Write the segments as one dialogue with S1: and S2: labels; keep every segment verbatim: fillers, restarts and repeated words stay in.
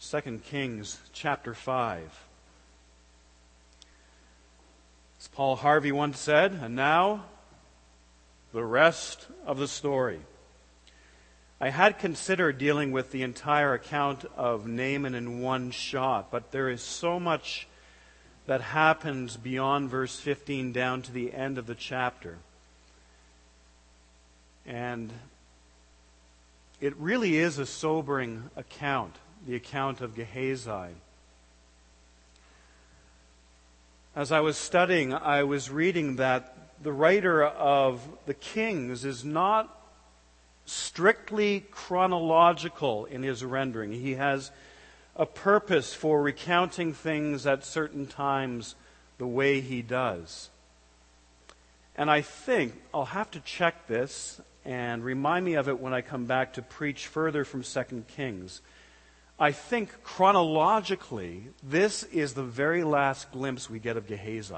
S1: Second Kings chapter five. As Paul Harvey once said, and now the rest of the story. I had considered dealing with the entire account of Naaman in one shot, but there is so much that happens beyond verse fifteen down to the end of the chapter. And it really is a sobering account, the account of Gehazi. As I was studying, I was reading that the writer of the Kings is not strictly chronological in his rendering. He has a purpose for recounting things at certain times the way he does. And I think I'll have to check this and remind me of it when I come back to preach further from Second Kings. I think chronologically, this is the very last glimpse we get of Gehazi.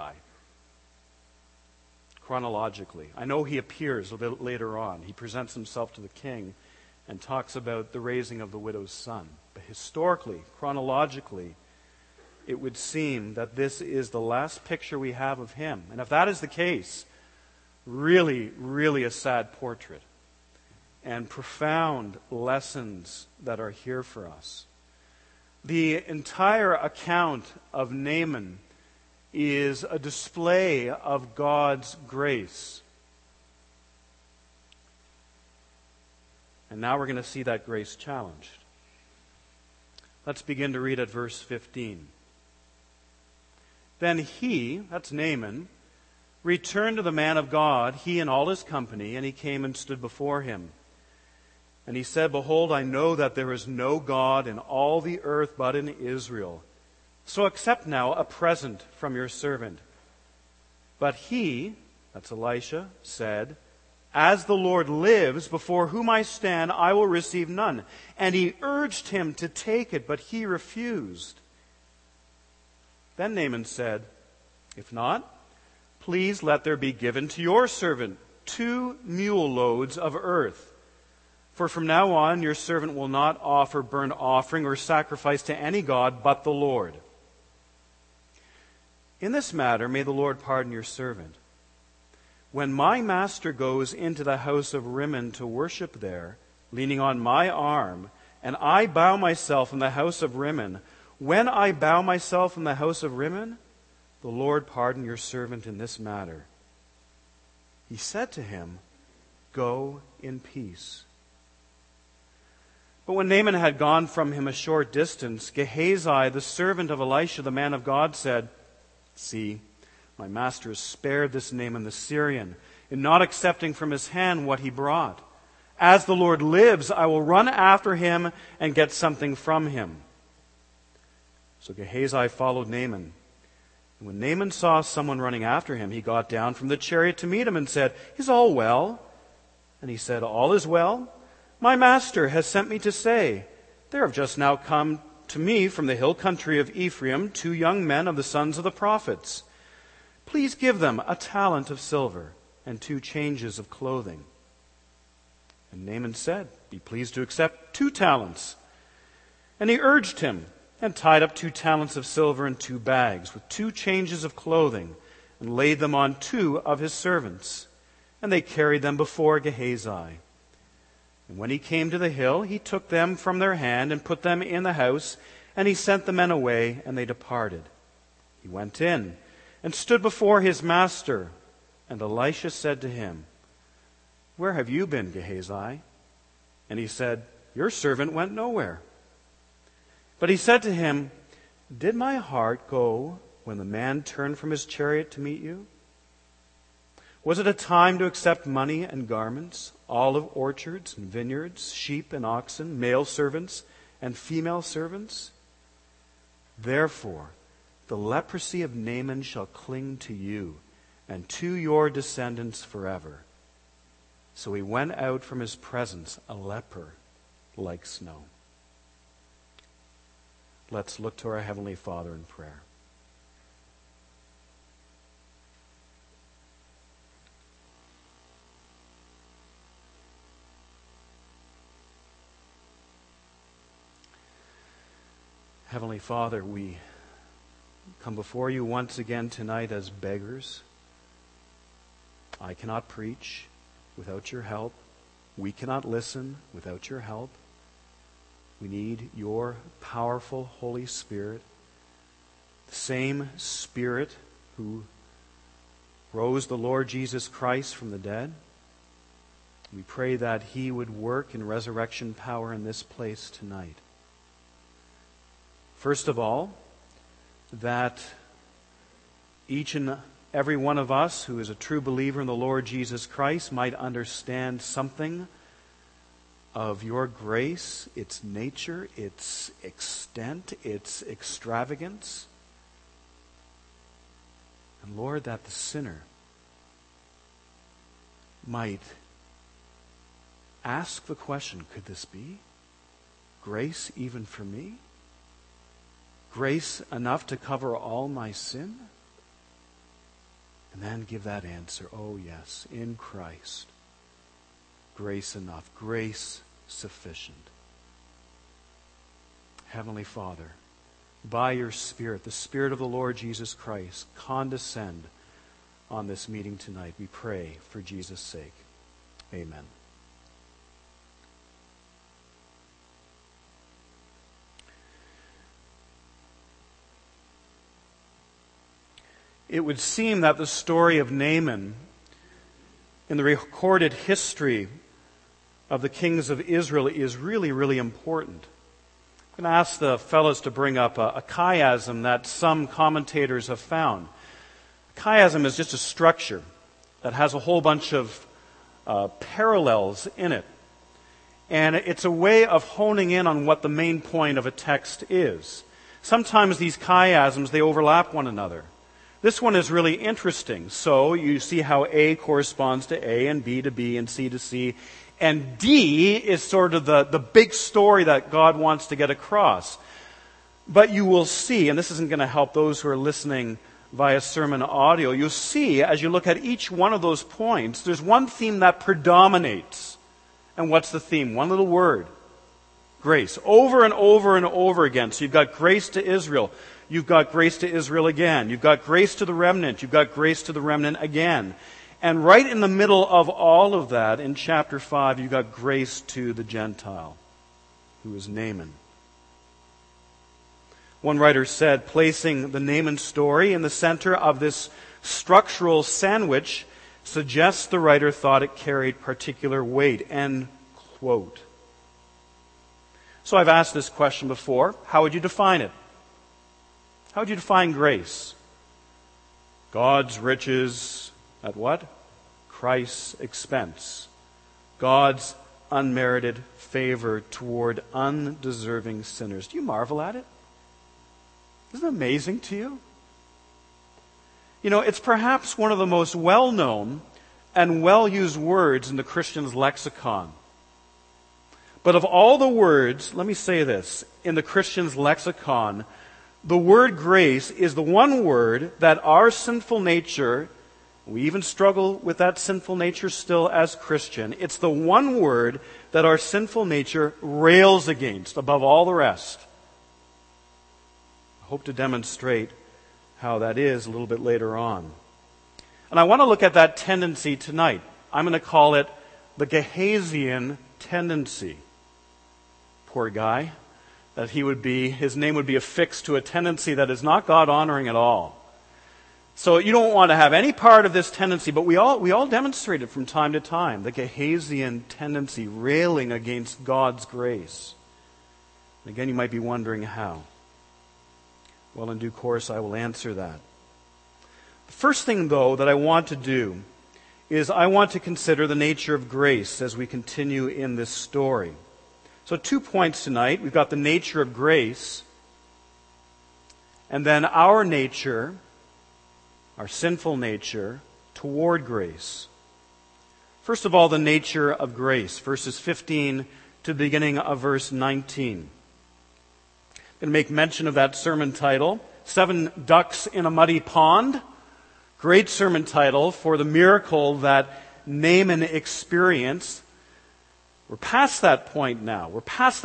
S1: Chronologically. I know he appears a little later on. He presents himself to the king and talks about the raising of the widow's son. But historically, chronologically, it would seem that this is the last picture we have of him. And if that is the case, really, really a sad portrait. And profound lessons that are here for us. The entire account of Naaman is a display of God's grace. And now we're going to see that grace challenged. Let's begin to read at verse fifteen. Then he, that's Naaman, returned to the man of God, he and all his company, and he came and stood before him. And he said, Behold, I know that there is no God in all the earth but in Israel. So accept now a present from your servant. But he, that's Elisha, said, As the Lord lives, before whom I stand, I will receive none. And he urged him to take it, but he refused. Then Naaman said, If not, please let there be given to your servant two mule loads of earth. For from now on your servant will not offer burnt offering or sacrifice to any god but the Lord. In this matter may the Lord pardon your servant. When my master goes into the house of Rimmon to worship there, leaning on my arm, and I bow myself in the house of Rimmon, when I bow myself in the house of Rimmon, the Lord pardon your servant in this matter. He said to him, Go in peace. But when Naaman had gone from him a short distance, Gehazi, the servant of Elisha, the man of God, said, See, my master has spared this Naaman the Syrian, in not accepting from his hand what he brought. As the Lord lives, I will run after him and get something from him. So Gehazi followed Naaman. And when Naaman saw someone running after him, he got down from the chariot to meet him and said, Is all well? And he said, All is well. My master has sent me to say, There have just now come to me from the hill country of Ephraim two young men of the sons of the prophets. Please give them a talent of silver and two changes of clothing. And Naaman said, Be pleased to accept two talents. And he urged him and tied up two talents of silver in two bags with two changes of clothing and laid them on two of his servants. And they carried them before Gehazi. And when he came to the hill, he took them from their hand and put them in the house, and he sent the men away, and they departed. He went in and stood before his master, and Elisha said to him, Where have you been, Gehazi? And he said, Your servant went nowhere. But he said to him, Did my heart go when the man turned from his chariot to meet you? Was it a time to accept money and garments, olive orchards and vineyards, sheep and oxen, male servants and female servants? Therefore, the leprosy of Naaman shall cling to you and to your descendants forever. So he went out from his presence a leper like snow. Let's look to our Heavenly Father in prayer. Heavenly Father, we come before you once again tonight as beggars. I cannot preach without your help. We cannot listen without your help. We need your powerful Holy Spirit, the same Spirit who rose the Lord Jesus Christ from the dead. We pray that he would work in resurrection power in this place tonight. First of all, that each and every one of us who is a true believer in the Lord Jesus Christ might understand something of your grace, its nature, its extent, its extravagance. And Lord, that the sinner might ask the question, could this be? Grace even for me? Grace enough to cover all my sin? And then give that answer, oh yes, in Christ, grace enough, grace sufficient. Heavenly Father, by your Spirit, the Spirit of the Lord Jesus Christ, condescend on this meeting tonight. We pray for Jesus' sake. Amen. It would seem that the story of Naaman in the recorded history of the kings of Israel is really, really important. I'm going to ask the fellows to bring up a, a chiasm that some commentators have found. A chiasm is just a structure that has a whole bunch of uh, parallels in it. And it's a way of honing in on what the main point of a text is. Sometimes these chiasms, they overlap one another. This one is really interesting. So you see how A corresponds to A, and B to B, and C to C. And D is sort of the, the big story that God wants to get across. But you will see, and this isn't going to help those who are listening via sermon audio, you'll see as you look at each one of those points, there's one theme that predominates. And what's the theme? One little word. Grace. Over and over and over again. So you've got grace to Israel. You've got grace to Israel again. You've got grace to the remnant. You've got grace to the remnant again. And right in the middle of all of that, in chapter five, you've got grace to the Gentile, who is Naaman. One writer said, placing the Naaman story in the center of this structural sandwich suggests the writer thought it carried particular weight. End quote. So I've asked this question before. How would you define it? How would you define grace? God's riches at what? Christ's expense. God's unmerited favor toward undeserving sinners. Do you marvel at it? Isn't it amazing to you? You know, it's perhaps one of the most well-known and well-used words in the Christian's lexicon. But of all the words, let me say this, in the Christian's lexicon, the word grace is the one word that our sinful nature, we even struggle with that sinful nature still as Christian, it's the one word that our sinful nature rails against above all the rest. I hope to demonstrate how that is a little bit later on. And I want to look at that tendency tonight. I'm going to call it the Gehazian tendency. Poor guy. That he would be, his name would be affixed to a tendency that is not God-honoring at all. So you don't want to have any part of this tendency, but we all we all demonstrate it from time to time. The Gehazian tendency, railing against God's grace. And again, you might be wondering how. Well, in due course, I will answer that. The first thing, though, that I want to do is I want to consider the nature of grace as we continue in this story. So two points tonight. We've got the nature of grace, and then our nature, our sinful nature, toward grace. First of all, the nature of grace, verses fifteen to the beginning of verse nineteen. I'm going to make mention of that sermon title, Seven Ducks in a Muddy Pond. Great sermon title for the miracle that Naaman experienced. We're past that point now. We're past that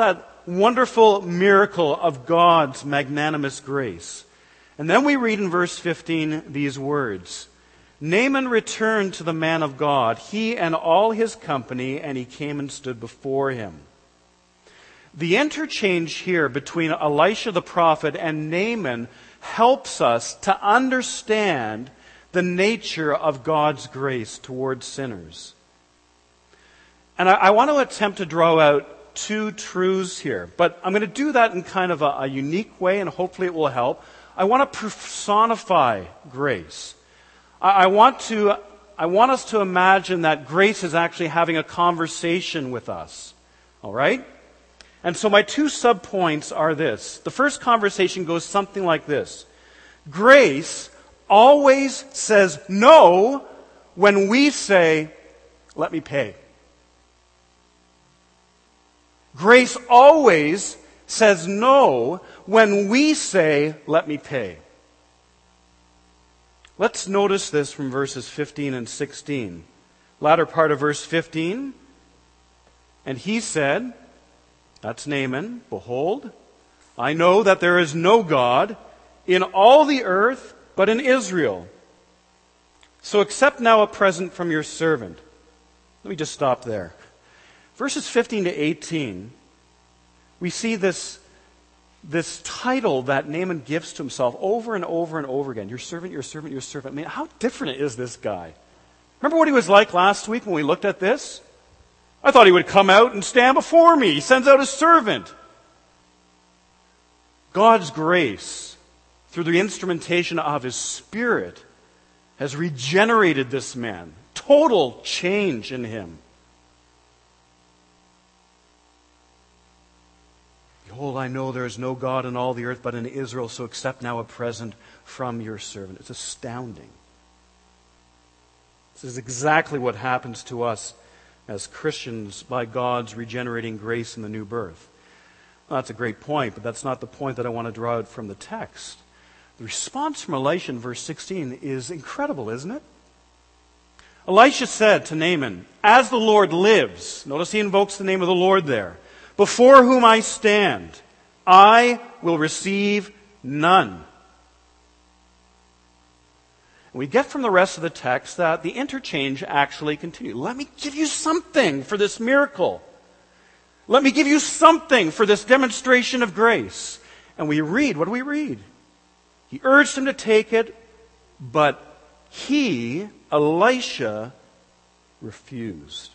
S1: wonderful miracle of God's magnanimous grace. And then we read in verse fifteen these words. Naaman returned to the man of God, he and all his company, and he came and stood before him. The interchange here between Elisha the prophet and Naaman helps us to understand the nature of God's grace towards sinners. And I, I want to attempt to draw out two truths here, but I'm going to do that in kind of a, a unique way, and hopefully it will help. I want to personify grace. I, I want to, I want us to imagine that grace is actually having a conversation with us. All right? And so my two subpoints are this. The first conversation goes something like this. Grace always says no when we say, let me pay. Grace always says no when we say, let me pay. Let's notice this from verses fifteen and sixteen. Latter part of verse fifteen. And he said, that's Naaman, behold, I know that there is no God in all the earth but in Israel. So accept now a present from your servant. Let me just stop there. Verses fifteen to eighteen, we see this, this title that Naaman gives to himself over and over and over again. Your servant, your servant, your servant. I mean, how different is this guy? Remember what he was like last week when we looked at this? I thought he would come out and stand before me. He sends out a servant. God's grace, through the instrumentation of His Spirit, has regenerated this man. Total change in him. Behold, I know there is no God in all the earth but in Israel, so accept now a present from your servant. It's astounding. This is exactly what happens to us as Christians by God's regenerating grace in the new birth. Well, that's a great point, but that's not the point that I want to draw out from the text. The response from Elisha in verse sixteen is incredible, isn't it? Elisha said to Naaman, as the Lord lives, notice he invokes the name of the Lord there, before whom I stand, I will receive none. We get from the rest of the text that the interchange actually continues. Let me give you something for this miracle. Let me give you something for this demonstration of grace. And we read, what do we read? He urged him to take it, but he, Elisha, refused.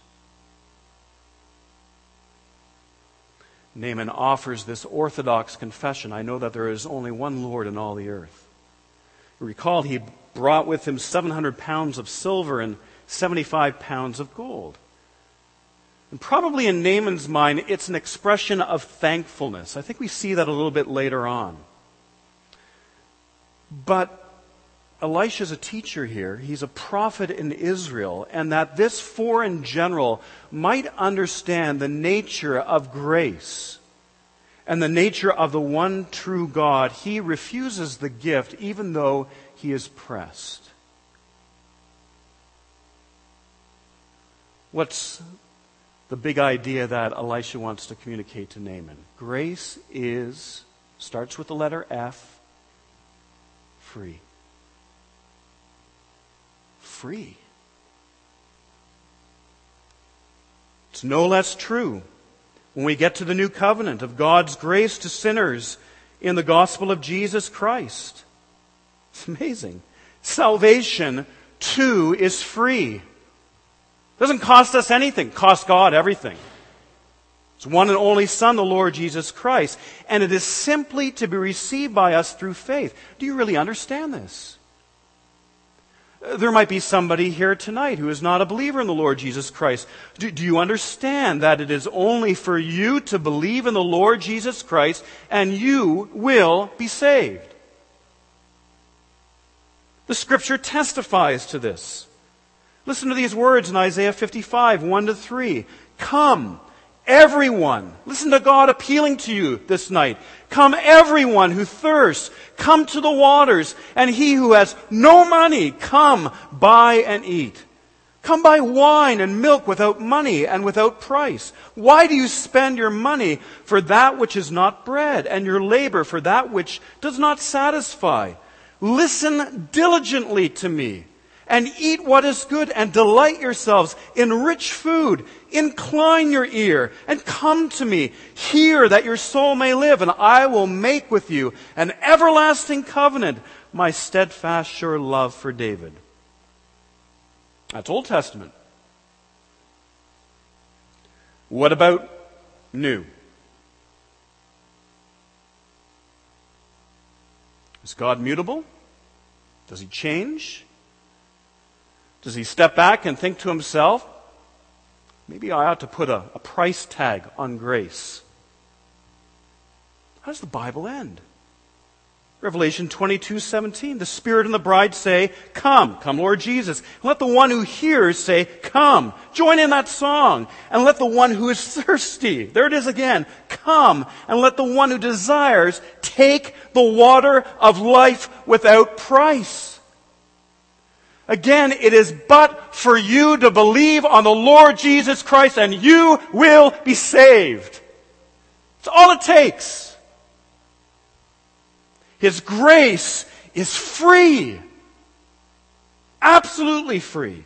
S1: Naaman offers this orthodox confession. I know that there is only one Lord in all the earth. You recall he brought with him seven hundred pounds of silver and seventy-five pounds of gold. And probably in Naaman's mind, it's an expression of thankfulness. I think we see that a little bit later on. But Elisha's a teacher here. He's a prophet in Israel, and that this foreign general might understand the nature of grace and the nature of the one true God. He refuses the gift even though he is pressed. What's the big idea that Elisha wants to communicate to Naaman? Grace is, starts with the letter F, free. Free. It's no less true when we get to the new covenant of God's grace to sinners in the gospel of Jesus Christ. It's amazing. Salvation, too, is free. It doesn't cost us anything. It costs God everything. It's one and only Son, the Lord Jesus Christ. And it is simply to be received by us through faith. Do you really understand this? There might be somebody here tonight who is not a believer in the Lord Jesus Christ. Do, do you understand that it is only for you to believe in the Lord Jesus Christ and you will be saved? The Scripture testifies to this. Listen to these words in Isaiah fifty-five, one to three. Come, everyone. Listen to God appealing to you this night. Come, everyone who thirsts, come to the waters, and he who has no money, come, buy and eat. Come buy wine and milk without money and without price. Why do you spend your money for that which is not bread, and your labor for that which does not satisfy? Listen diligently to me, and eat what is good, and delight yourselves in rich food. Incline your ear, and come to me. Hear that your soul may live, and I will make with you an everlasting covenant, my steadfast, sure love for David. That's Old Testament. What about new? Is God mutable? Does he change? Does he step back and think to himself, maybe I ought to put a, a price tag on grace? How does the Bible end? Revelation twenty-two seventeen, the Spirit and the bride say, come, come Lord Jesus. And let the one who hears say, come. Join in that song. And let the one who is thirsty, there it is again, come. And let the one who desires take the water of life without price. Again, it is but for you to believe on the Lord Jesus Christ and you will be saved. It's all it takes. His grace is free. Absolutely free.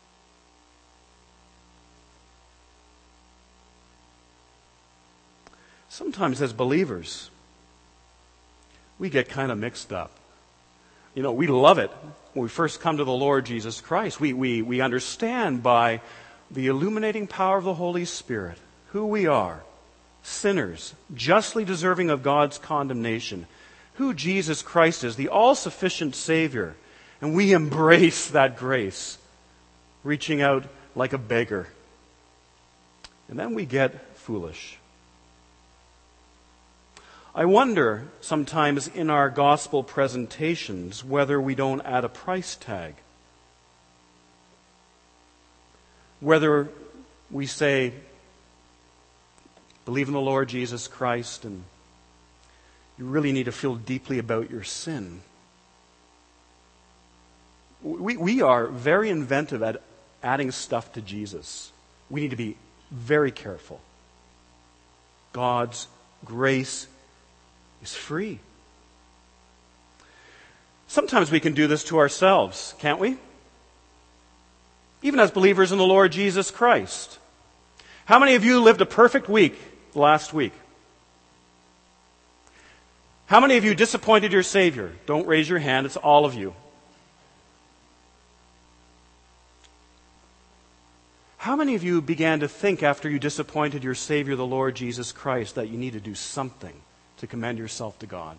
S1: Sometimes as believers, we get kind of mixed up. You know, we love it when we first come to the Lord Jesus Christ. We, we, we understand by the illuminating power of the Holy Spirit who we are, sinners, justly deserving of God's condemnation, who Jesus Christ is, the all-sufficient Savior. And we embrace that grace, reaching out like a beggar. And then we get foolish. I wonder sometimes in our gospel presentations whether we don't add a price tag. Whether we say, believe in the Lord Jesus Christ, and you really need to feel deeply about your sin. We, we are very inventive at adding stuff to Jesus. We need to be very careful. God's grace is free. Sometimes we can do this to ourselves, can't we? Even as believers in the Lord Jesus Christ. How many of you lived a perfect week last week? How many of you disappointed your Savior? Don't raise your hand, it's all of you. How many of you began to think after you disappointed your Savior, the Lord Jesus Christ, that you need to do something to commend yourself to God?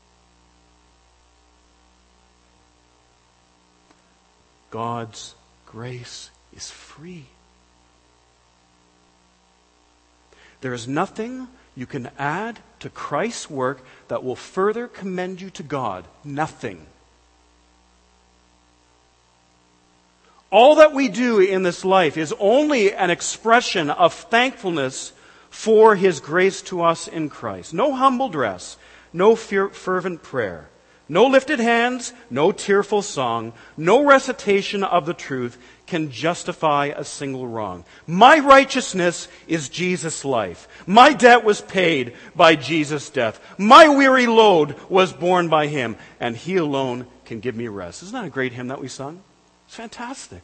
S1: God's grace is free. There is nothing you can add to Christ's work that will further commend you to God. Nothing. All that we do in this life is only an expression of thankfulness for His grace to us in Christ. No humble dress, no fervent prayer, no lifted hands, no tearful song, no recitation of the truth can justify a single wrong. My righteousness is Jesus' life. My debt was paid by Jesus' death. My weary load was borne by Him, and He alone can give me rest. Isn't that a great hymn that we sung? It's fantastic.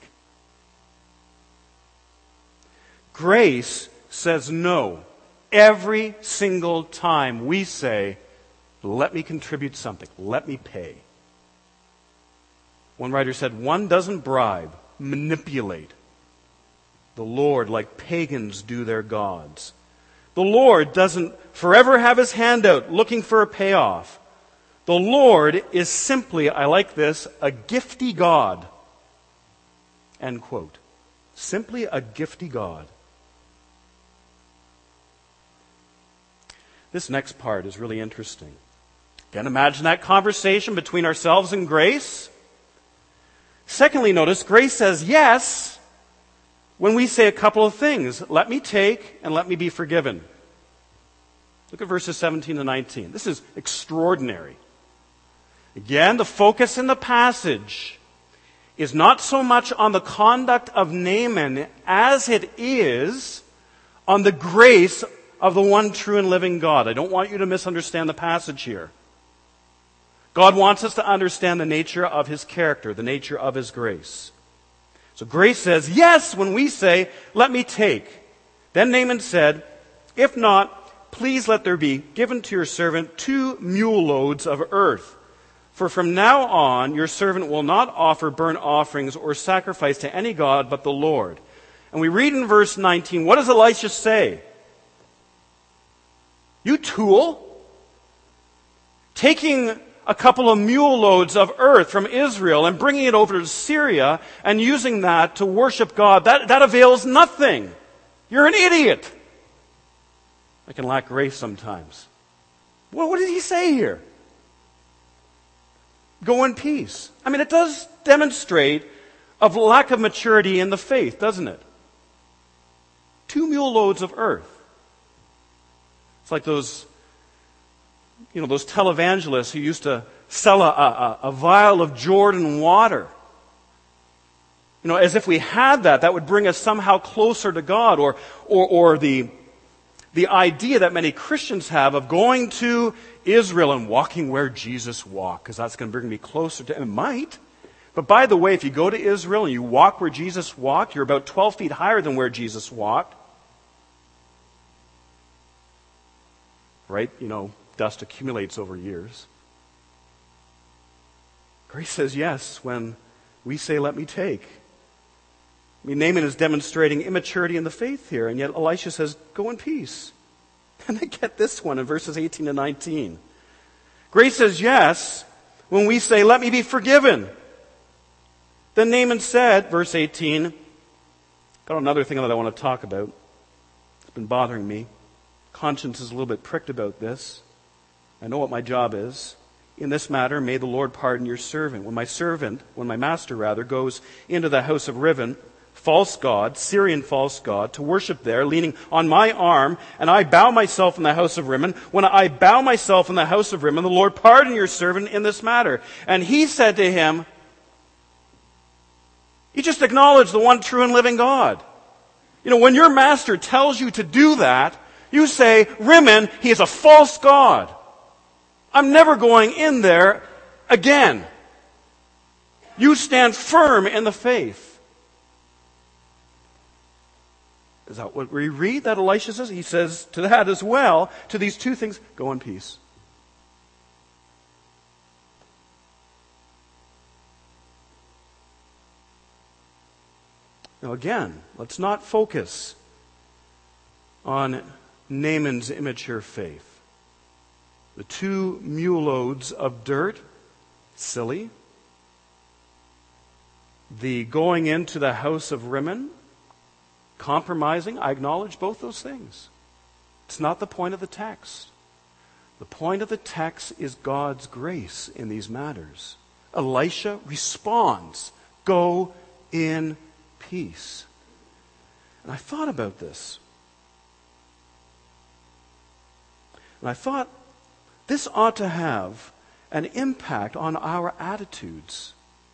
S1: Grace says no every single time we say, let me contribute something, let me pay. One writer said, one doesn't bribe, manipulate the Lord like pagans do their gods. The Lord doesn't forever have His hand out looking for a payoff. The Lord is simply, I like this, a gifty God. End quote. Simply a gifty God. This next part is really interesting. Again, imagine that conversation between ourselves and grace. Secondly, notice grace says yes when we say a couple of things. Let me take and let me be forgiven. Look at verses seventeen to nineteen. This is extraordinary. Again, the focus in the passage is not so much on the conduct of Naaman as it is on the grace of the one true and living God. I don't want you to misunderstand the passage here. God wants us to understand the nature of His character, the nature of His grace. So grace says, yes, when we say, let me take. Then Naaman said, if not, please let there be given to your servant two mule loads of earth. For from now on your servant will not offer burnt offerings or sacrifice to any god but the Lord. And we read in verse nineteen, what does Elisha say? You tool, taking a couple of mule loads of earth from Israel and bringing it over to Syria and using that to worship God, that, that avails nothing. You're an idiot. I can lack grace sometimes. Well, what did he say here? Go in peace. I mean, it does demonstrate a lack of maturity in the faith, doesn't it? Two mule loads of earth. It's like those, you know, those televangelists who used to sell a, a, a vial of Jordan water. You know, as if we had that, that would bring us somehow closer to God. Or, or, or the, the idea that many Christians have of going to Israel and walking where Jesus walked, because that's going to bring me closer to Him. It might. But by the way, if you go to Israel and you walk where Jesus walked, you're about twelve feet higher than where Jesus walked. Right? You know, dust accumulates over years. Grace says yes when we say, let me take. I mean, Naaman is demonstrating immaturity in the faith here, and yet Elisha says, go in peace. And then get this one in verses eighteen to nineteen. Grace says yes when we say, let me be forgiven. Then Naaman said, verse eighteen, got another thing that I want to talk about. It's been bothering me. Conscience is a little bit pricked about this. I know what my job is. In this matter, may the Lord pardon your servant. When my servant, when my master rather, goes into the house of Riven, false god, Syrian false god, to worship there, leaning on my arm, and I bow myself in the house of Rimmon. When I bow myself in the house of Rimmon, the Lord pardon your servant in this matter. And he said to him, you just acknowledge the one true and living God. You know, when your master tells you to do that, you say, Rimmon, he is a false god. I'm never going in there again. You stand firm in the faith. Is that what we read that Elisha says? He says to that as well, to these two things, go in peace. Now again, let's not focus on Naaman's immature faith. The two mule loads of dirt, silly. The going into the house of Rimmon, compromising, I acknowledge both those things. It's not the point of the text. The point of the text is God's grace in these matters. Elisha responds, go in peace. And I thought about this. And I thought this ought to have an impact on our attitudes.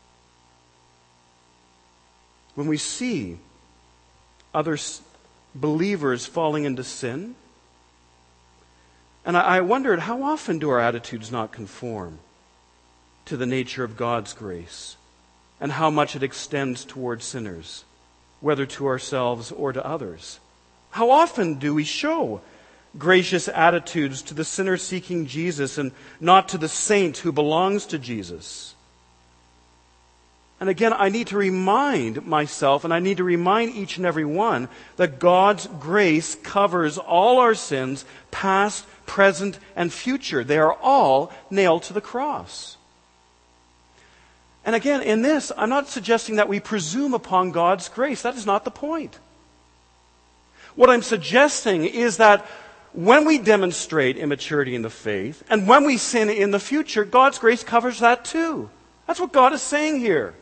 S1: When we see other believers falling into sin, and I wondered, how often do our attitudes not conform to the nature of God's grace and how much it extends towards sinners, whether to ourselves or to others? How often do we show gracious attitudes to the sinner seeking Jesus and not to the saint who belongs to Jesus? And again, I need to remind myself, and I need to remind each and every one, that God's grace covers all our sins, past, present, and future. They are all nailed to the cross. And again, in this, I'm not suggesting that we presume upon God's grace. That is not the point. What I'm suggesting is that when we demonstrate immaturity in the faith, and when we sin in the future, God's grace covers that too. That's what God is saying here.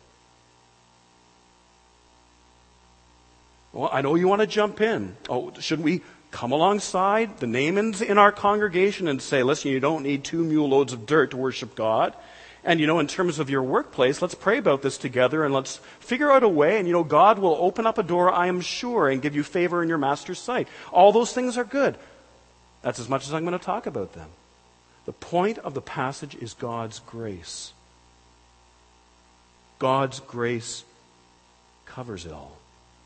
S1: Well, I know you want to jump in. Oh, should we come alongside the Naamans in our congregation and say, listen, you don't need two mule loads of dirt to worship God? And, you know, in terms of your workplace, let's pray about this together and let's figure out a way. And, you know, God will open up a door, I am sure, and give you favor in your master's sight. All those things are good. That's as much as I'm going to talk about them. The point of the passage is God's grace. God's grace covers it all.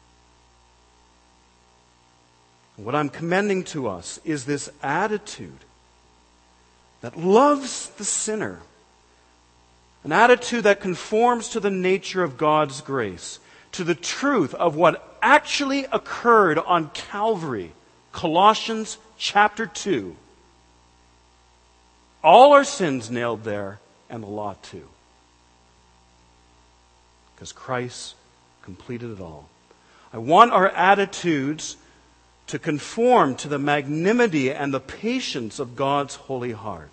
S1: What I'm commending to us is this attitude that loves the sinner. An attitude that conforms to the nature of God's grace, to the truth of what actually occurred on Calvary. Colossians chapter two. All our sins nailed there, and the law too. Because Christ completed it all. I want our attitudes to conform to the magnanimity and the patience of God's holy heart.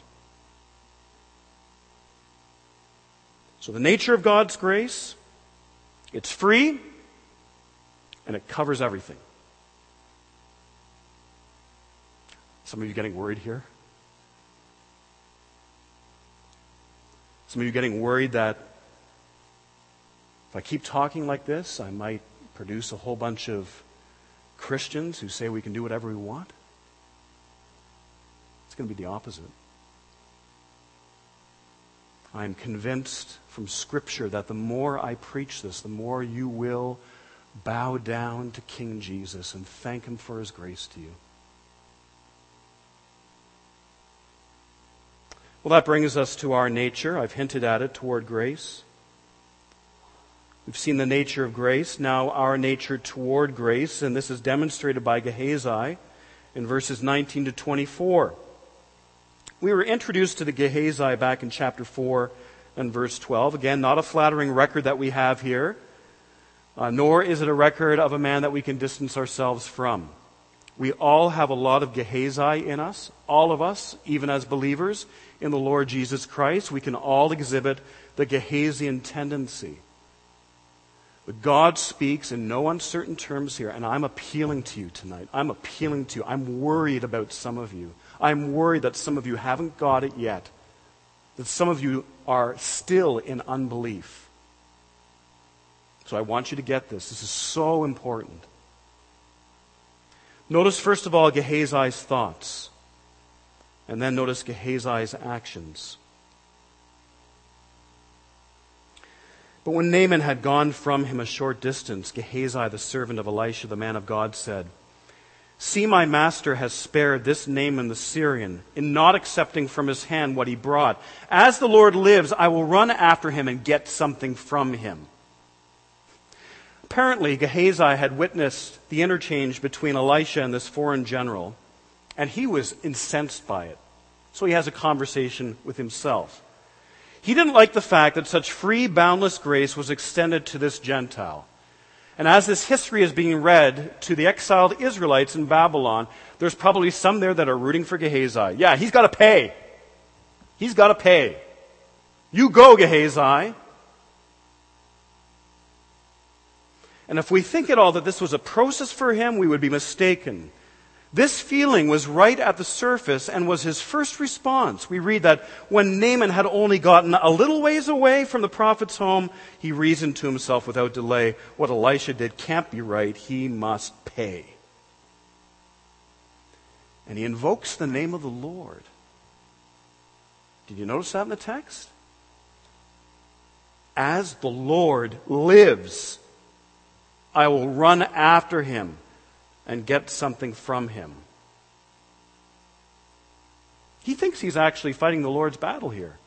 S1: So the nature of God's grace, it's free and it covers everything. Some of you getting worried here? Some of you getting worried that if I keep talking like this, I might produce a whole bunch of Christians who say we can do whatever we want? It's going to be the opposite. I am convinced from Scripture that the more I preach this, the more you will bow down to King Jesus and thank Him for His grace to you. Well, that brings us to our nature. I've hinted at it, toward grace. We've seen the nature of grace, now our nature toward grace, and this is demonstrated by Gehazi in verses nineteen to twenty-four. We were introduced to the Gehazi back in chapter four and verse twelve. Again, not a flattering record that we have here, uh, nor is it a record of a man that we can distance ourselves from. We all have a lot of Gehazi in us, all of us, even as believers in the Lord Jesus Christ. We can all exhibit the Gehazian tendency. But God speaks in no uncertain terms here, and I'm appealing to you tonight. I'm appealing to you. I'm worried about some of you. I'm worried that some of you haven't got it yet, that some of you are still in unbelief. So I want you to get this. This is so important. Notice, first of all, Gehazi's thoughts, and then notice Gehazi's actions. But when Naaman had gone from him a short distance, Gehazi, the servant of Elisha, the man of God, said, "See, my master has spared this Naaman the Syrian in not accepting from his hand what he brought. As the Lord lives, I will run after him and get something from him." Apparently, Gehazi had witnessed the interchange between Elisha and this foreign general, and he was incensed by it. So he has a conversation with himself. He didn't like the fact that such free, boundless grace was extended to this Gentile. And as this history is being read to the exiled Israelites in Babylon, there's probably some there that are rooting for Gehazi. Yeah, he's got to pay. He's got to pay. You go, Gehazi. And if we think at all that this was a process for him, we would be mistaken. This feeling was right at the surface and was his first response. We read that when Naaman had only gotten a little ways away from the prophet's home, he reasoned to himself without delay, what Elisha did can't be right, he must pay. And he invokes the name of the Lord. Did you notice that in the text? As the Lord lives, I will run after him and get something from him. He thinks he's actually fighting the Lord's battle here.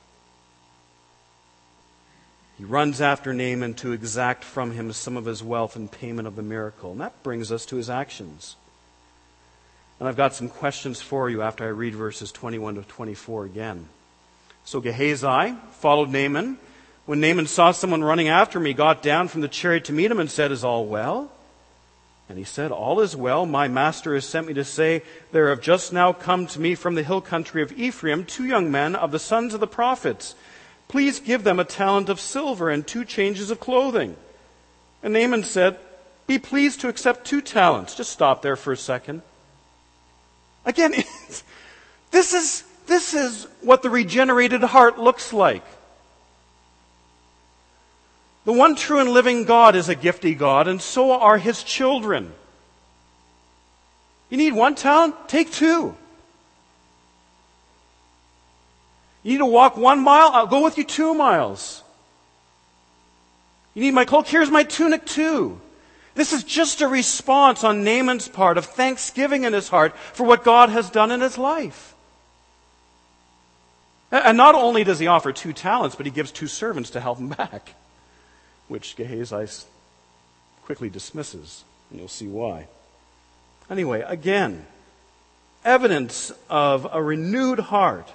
S1: He runs after Naaman to exact from him some of his wealth in payment of the miracle. And that brings us to his actions. And I've got some questions for you after I read verses twenty-one to twenty-four again. So Gehazi followed Naaman. When Naaman saw someone running after him, he got down from the chariot to meet him and said, "Is all well?" And he said, "All is well. My master has sent me to say, there have just now come to me from the hill country of Ephraim two young men of the sons of the prophets. Please give them a talent of silver and two changes of clothing." And Naaman said, "Be pleased to accept two talents." Just stop there for a second. Again, this is, this is what the regenerated heart looks like. The one true and living God is a gifty God, and so are his children. You need one talent? Take two. You need to walk one mile? I'll go with you two miles. You need my cloak? Here's my tunic too. This is just a response on Naaman's part of thanksgiving in his heart for what God has done in his life. And not only does he offer two talents, but he gives two servants to help him back, which Gehazi quickly dismisses, and you'll see why. Anyway, again, evidence of a renewed heart.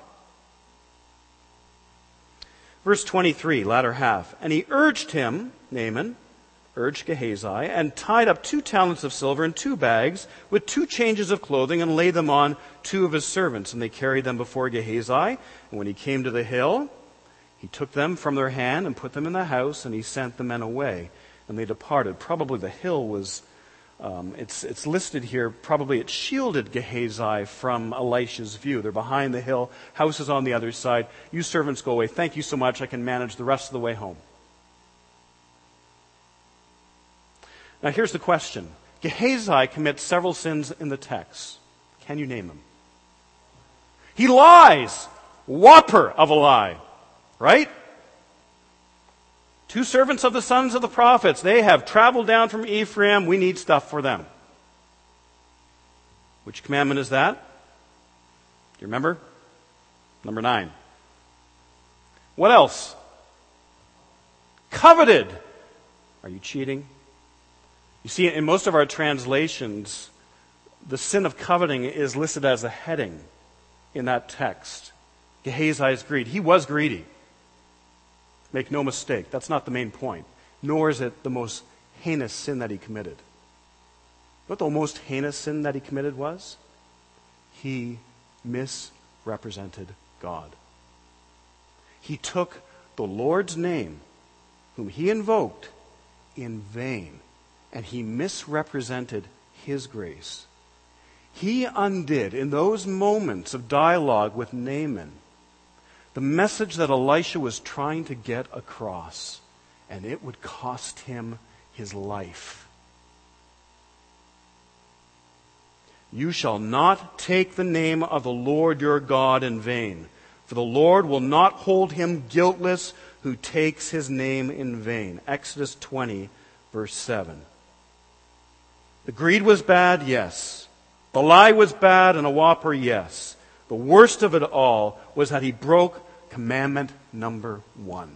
S1: Verse twenty-three, latter half. And he urged him, Naaman, urged Gehazi, and tied up two talents of silver in two bags with two changes of clothing and laid them on two of his servants. And they carried them before Gehazi. And when he came to the hill, he took them from their hand and put them in the house, and he sent the men away. And they departed. Probably the hill was, um, it's, it's listed here, probably it shielded Gehazi from Elisha's view. They're behind the hill, house is on the other side. You servants go away. Thank you so much. I can manage the rest of the way home. Now here's the question. Gehazi commits several sins in the text. Can you name them? He lies. Whopper of a lie. Right? Two servants of the sons of the prophets. They have traveled down from Ephraim. We need stuff for them. Which commandment is that? Do you remember? Number nine. What else? Coveted. Are you cheating? You see, in most of our translations, the sin of coveting is listed as a heading in that text. Gehazi's greed. He was greedy. Make no mistake, that's not the main point. Nor is it the most heinous sin that he committed. What the most heinous sin that he committed was? He misrepresented God. He took the Lord's name, whom he invoked, in vain. And he misrepresented his grace. He undid, in those moments of dialogue with Naaman, the message that Elisha was trying to get across. And it would cost him his life. You shall not take the name of the Lord your God in vain, for the Lord will not hold him guiltless who takes his name in vain. Exodus twenty, verse seven. The greed was bad, yes. The lie was bad and a whopper, yes. The worst of it all was that he broke commandment number one.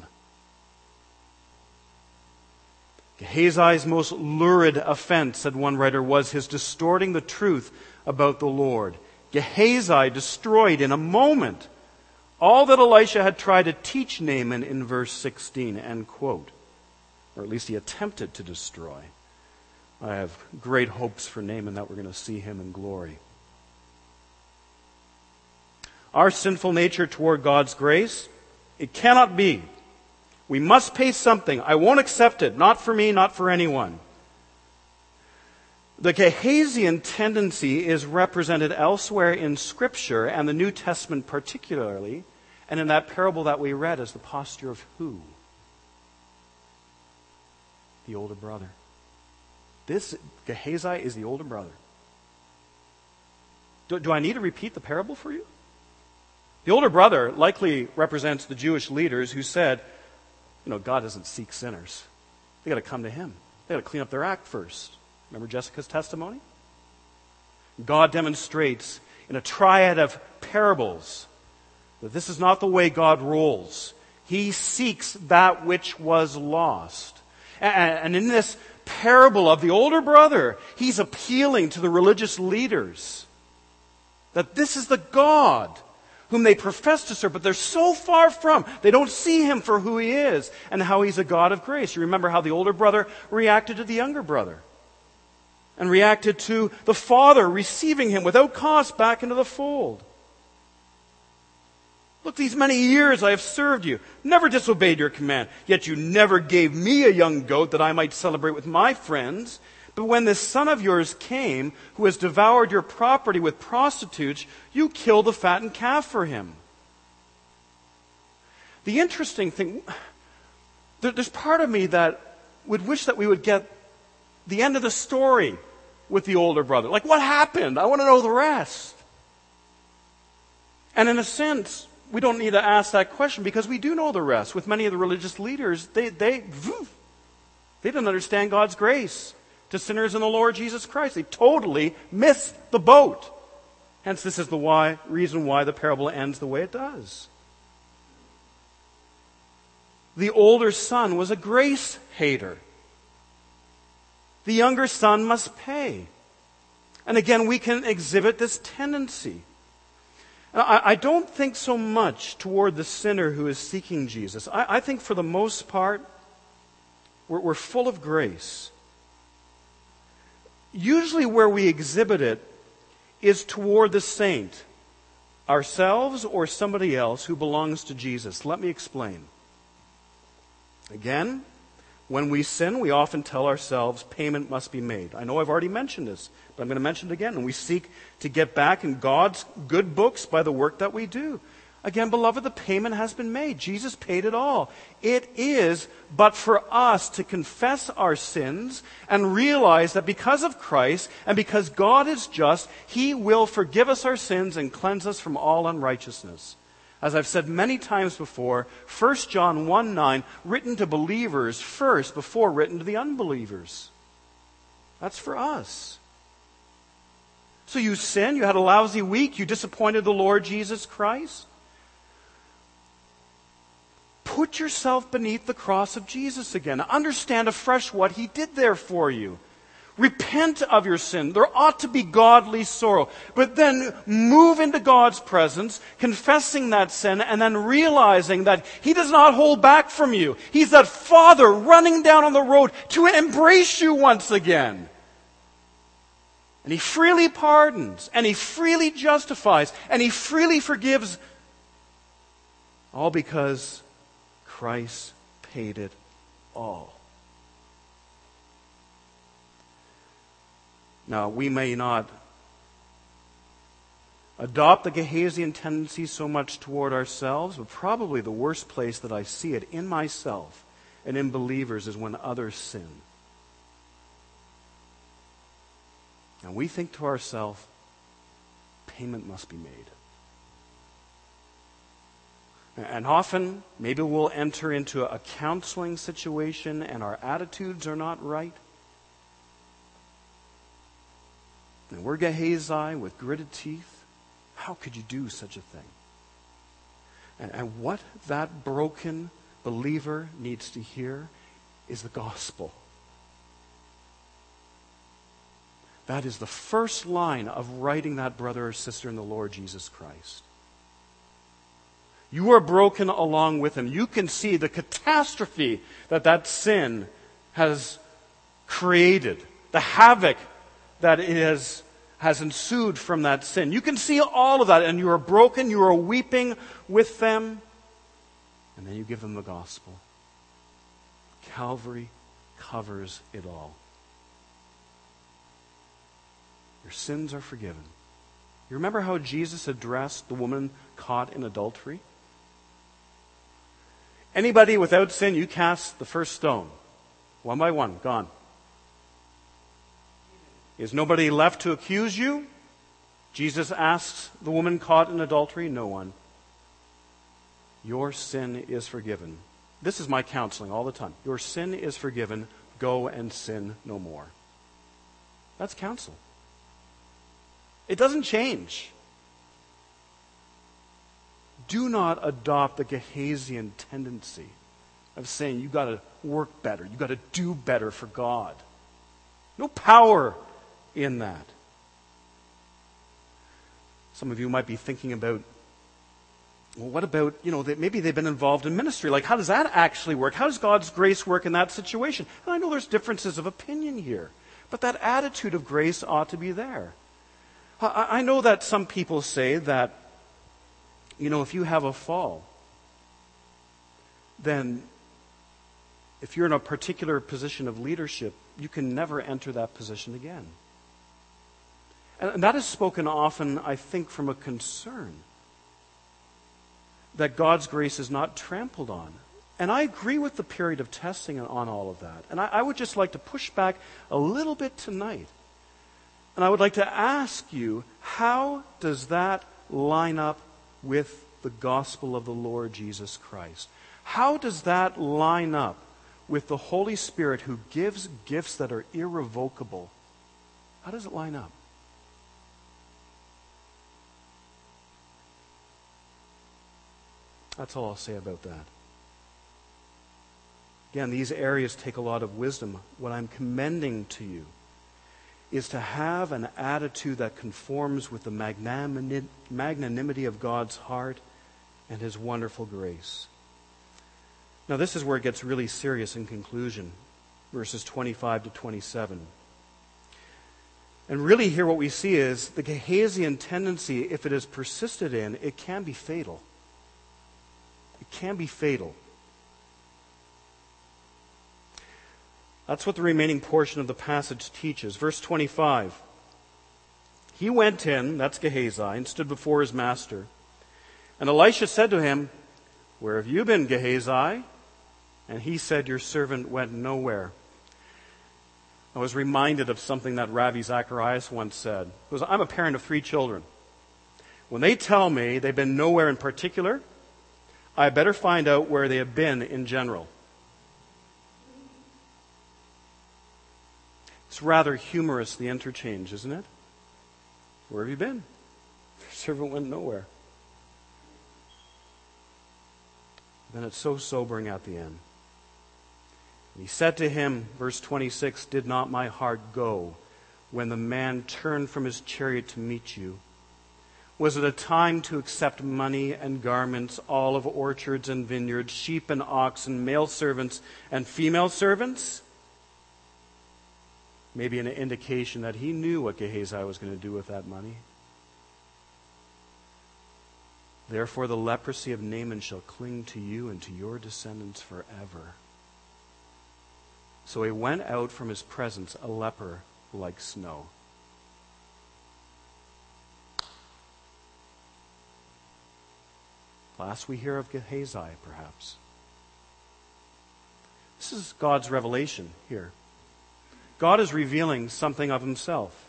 S1: Gehazi's most lurid offense, said one writer, was his distorting the truth about the Lord. Gehazi destroyed in a moment all that Elisha had tried to teach Naaman in verse sixteen, end quote. Or at least he attempted to destroy. I have great hopes for Naaman that we're going to see him in glory. Our sinful nature toward God's grace, it cannot be. We must pay something. I won't accept it. Not for me, not for anyone. The Gehazian tendency is represented elsewhere in Scripture, and the New Testament particularly, and in that parable that we read as the posture of who? The older brother. This, Gehazi, is the older brother. Do, do I need to repeat the parable for you? The older brother likely represents the Jewish leaders who said, you know, God doesn't seek sinners. They got to come to him. They got to clean up their act first. Remember Jessica's testimony? God demonstrates in a triad of parables that this is not the way God rolls. He seeks that which was lost. And in this parable of the older brother, he's appealing to the religious leaders that this is the God whom they profess to serve, but they're so far from. They don't see him for who he is and how he's a God of grace. You remember how the older brother reacted to the younger brother and reacted to the father receiving him without cost back into the fold. Look, these many years I have served you, never disobeyed your command, yet you never gave me a young goat that I might celebrate with my friends. But when this son of yours came, who has devoured your property with prostitutes, you killed the fattened calf for him. The interesting thing, There, there's part of me that would wish that we would get the end of the story with the older brother. Like, what happened? I want to know the rest. And in a sense, we don't need to ask that question because we do know the rest. With many of the religious leaders, they they they didn't understand God's grace to sinners in the Lord Jesus Christ. They totally missed the boat. Hence, this is the why reason why the parable ends the way it does. The older son was a grace hater. The younger son must pay. And again, we can exhibit this tendency. I, I don't think so much toward the sinner who is seeking Jesus. I, I think for the most part, we're, we're full of grace. Usually where we exhibit it is toward the saint, ourselves or somebody else who belongs to Jesus. Let me explain. Again, when we sin, we often tell ourselves payment must be made. I know I've already mentioned this, but I'm going to mention it again. And we seek to get back in God's good books by the work that we do. Again, beloved, the payment has been made. Jesus paid it all. It is but for us to confess our sins and realize that because of Christ and because God is just, He will forgive us our sins and cleanse us from all unrighteousness. As I've said many times before, First John one nine, written to believers first before written to the unbelievers. That's for us. So you sinned, you had a lousy week, you disappointed the Lord Jesus Christ. Put yourself beneath the cross of Jesus again. Understand afresh what He did there for you. Repent of your sin. There ought to be godly sorrow. But then move into God's presence, confessing that sin, and then realizing that He does not hold back from you. He's that Father running down on the road to embrace you once again. And He freely pardons, and He freely justifies, and He freely forgives. All because Christ paid it all. Now, we may not adopt the Gehazian tendency so much toward ourselves, but probably the worst place that I see it in myself and in believers is when others sin. And we think to ourselves, payment must be made. And often, maybe we'll enter into a counseling situation and our attitudes are not right. And we're Gehazi with gritted teeth. How could you do such a thing? And, and what that broken believer needs to hear is the gospel. That is the first line of writing that brother or sister in the Lord Jesus Christ. You are broken along with him. You can see the catastrophe that that sin has created, the havoc that it has, has ensued from that sin. You can see all of that, and you are broken, you are weeping with them, and then you give them the gospel. Calvary covers it all. Your sins are forgiven. You remember how Jesus addressed the woman caught in adultery? Anybody without sin, you cast the first stone. One by one, gone. Is nobody left to accuse you? Jesus asks the woman caught in adultery. No one. Your sin is forgiven. This is my counseling all the time. Your sin is forgiven. Go and sin no more. That's counsel. It doesn't change. Do not adopt the Gehazian tendency of saying you got to work better, you got to do better for God. No power in that. Some of you might be thinking about, well, what about, you know, that maybe they've been involved in ministry. Like, how does that actually work? How does God's grace work in that situation? And I know there's differences of opinion here, but that attitude of grace ought to be there. I, I know that some people say that, you know, if you have a fall, then if you're in a particular position of leadership, you can never enter that position again. And that is spoken often, I think, from a concern that God's grace is not trampled on And I agree with the period of testing on all of that. And I, I would just like to push back a little bit tonight. And I would like to ask you, how does that line up with the gospel of the Lord Jesus Christ? How does that line up with the Holy Spirit who gives gifts that are irrevocable? How does it line up? That's all I'll say about that. Again, these areas take a lot of wisdom. What I'm commending to you is to have an attitude that conforms with the magnanimity of God's heart and His wonderful grace. Now, this is where it gets really serious in conclusion, verses twenty-five to twenty-seven. And really here what we see is the Gehazian tendency, if it is persisted in, it can be fatal. It can be fatal. That's what the remaining portion of the passage teaches. Verse twenty-five. He went in, that's Gehazi, and stood before his master. And Elisha said to him, "Where have you been, Gehazi?" And he said, "Your servant went nowhere." I was reminded of something that Ravi Zacharias once said. Because I'm a parent of three children. When they tell me they've been nowhere in particular, I better find out where they have been in general. It's rather humorous, the interchange, isn't it? Where have you been? Your servant went nowhere. Then it's so sobering at the end. And he said to him, verse twenty-six, "Did not my heart go when the man turned from his chariot to meet you? Was it a time to accept money and garments, olive orchards and vineyards, sheep and oxen, male servants and female servants?" Maybe an indication that he knew what Gehazi was going to do with that money. "Therefore the leprosy of Naaman shall cling to you and to your descendants forever." So he went out from his presence a leper like snow. Last we hear of Gehazi, perhaps. This is God's revelation here. God is revealing something of Himself.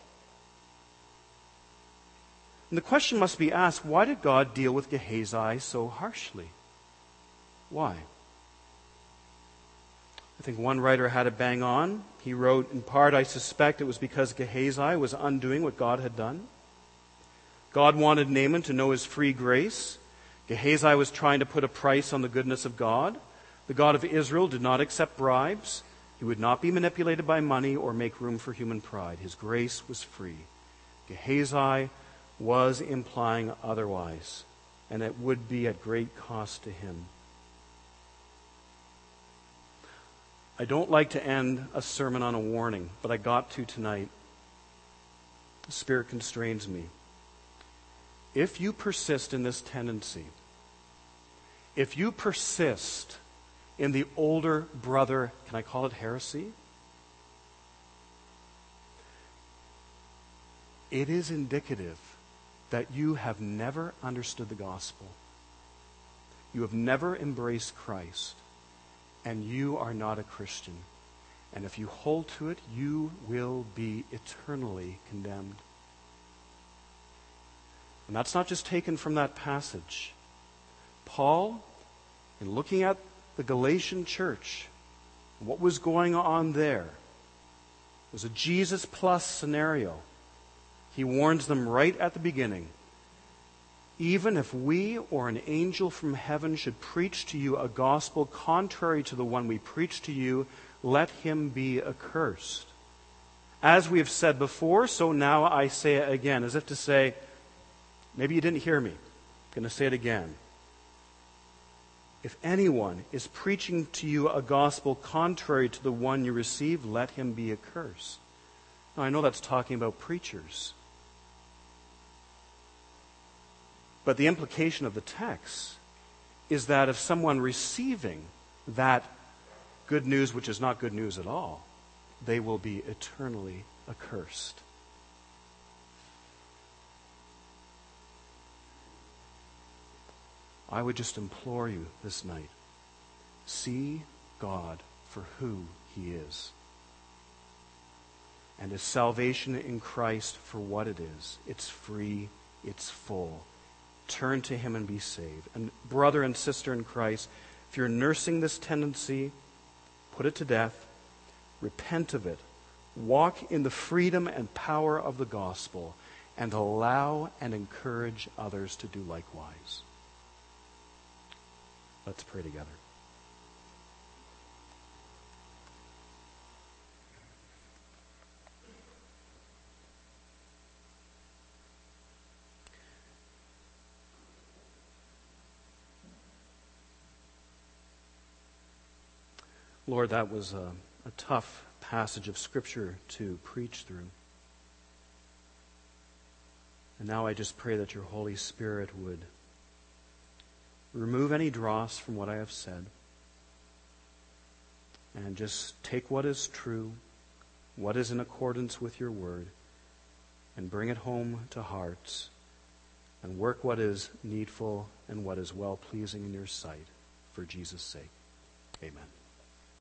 S1: And the question must be asked, why did God deal with Gehazi so harshly? Why? I think one writer had it bang on. He wrote, in part, "I suspect it was because Gehazi was undoing what God had done. God wanted Naaman to know His free grace. Gehazi was trying to put a price on the goodness of God. The God of Israel did not accept bribes. He would not be manipulated by money or make room for human pride. His grace was free." Gehazi was implying otherwise, and it would be at great cost to him. I don't like to end a sermon on a warning, but I got to tonight. The Spirit constrains me. If you persist in this tendency, if you persist in the older brother, can I call it heresy? It is indicative that you have never understood the gospel. You have never embraced Christ. And you are not a Christian. And if you hold to it, you will be eternally condemned. And that's not just taken from that passage. Paul, in looking at the Galatian church, what was going on there, was a Jesus plus scenario. He warns them right at the beginning. "Even if we or an angel from heaven should preach to you a gospel contrary to the one we preach to you, let him be accursed. As we have said before, so now I say it again," as if to say, maybe you didn't hear me. I'm going to say it again. "If anyone is preaching to you a gospel contrary to the one you received, let him be accursed." Now, I know that's talking about preachers. But the implication of the text is that if someone receiving that good news, which is not good news at all, they will be eternally accursed. I would just implore you this night, See God for who he is, and his salvation in Christ for what it is. It's free, it's full. Turn to him and be saved. And brother and sister in Christ, if you're nursing this tendency, put it to death, repent of it, walk in the freedom and power of the gospel, and allow and encourage others to do likewise. Let's pray together. Lord, that was a, a tough passage of Scripture to preach through. And now I just pray that your Holy Spirit would remove any dross from what I have said and just take what is true, what is in accordance with your word, and bring it home to hearts and work what is needful and what is well-pleasing in your sight for Jesus' sake. Amen.